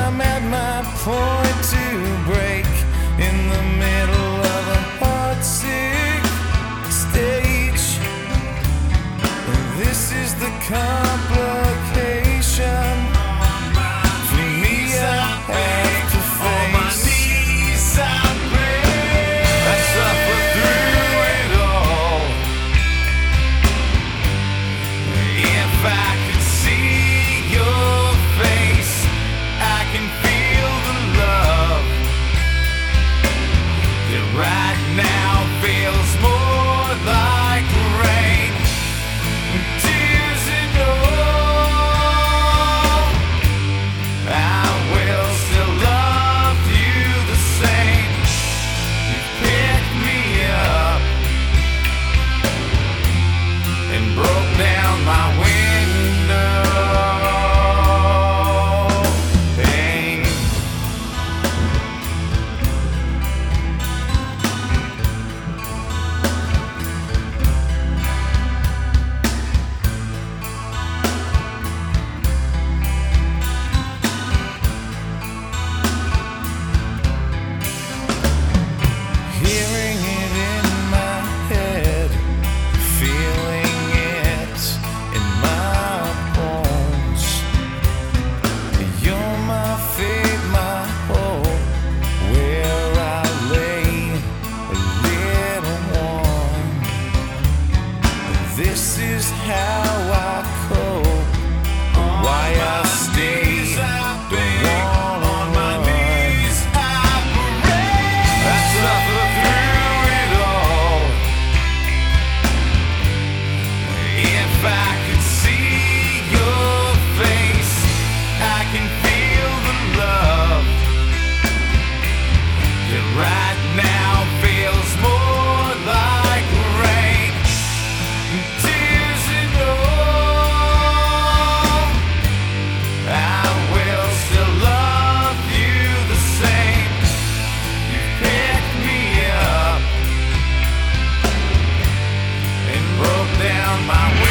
I'm at my point to break in the middle of a heartsick stage. This is the complication. For me, I have to face. I suffer through it all. If I could see your face, I can feel the love that right now feels more like rain, tears and all. I will still love you the same. You picked me up and broke down my window pane. Hearing it in my head, feeling it in my bones. You're my fate, my hope, where I lay a little one. This is how I cope, why I stay on my knees. I suffer through it all. If I could see your face, I can feel the love that right now feels more like rain, tears and all. I will still love you the same. You picked me up and broke down my window.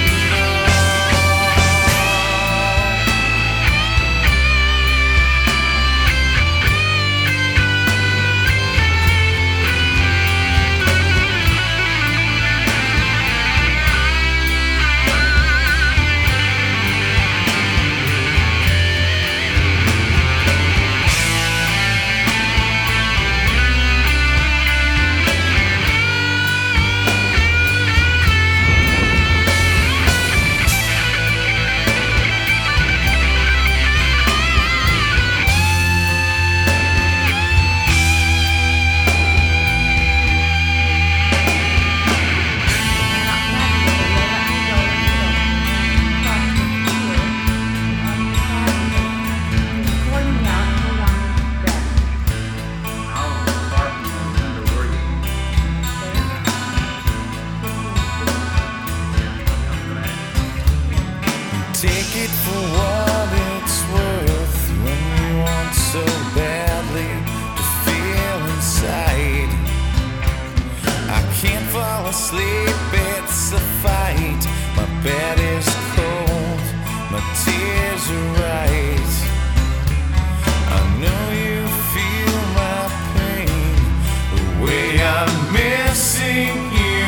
Take it for what it's worth when you want so badly to feel inside. I can't fall asleep, it's a fight. My bed is cold, my tears are right. I know you feel my pain, the way I'm missing you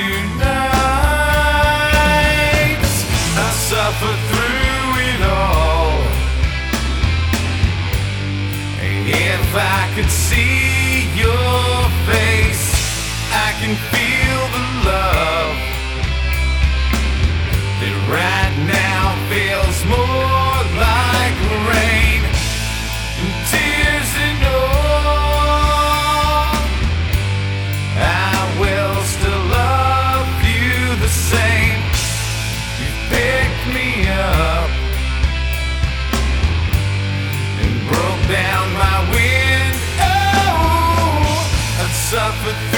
tonight. I suffer through it all. If I could see your face, I can feel the love that right now feels more like rain, tears and all. I will still love you the same. You picked me up and broke down my window. I've suffered